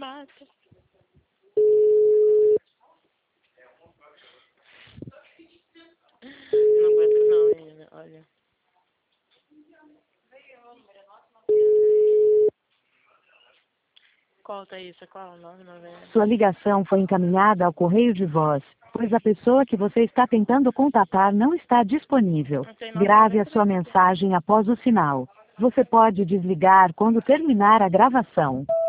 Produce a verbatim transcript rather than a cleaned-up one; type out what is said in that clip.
mata. Não aguento não, menina, olha. Conta isso, qual é o nome, novela? Sua ligação foi encaminhada ao correio de voz, pois a pessoa que você está tentando contatar não está disponível. Não tem nome, Grave a não, sua nem mensagem após o sinal. Você pode desligar quando terminar a gravação.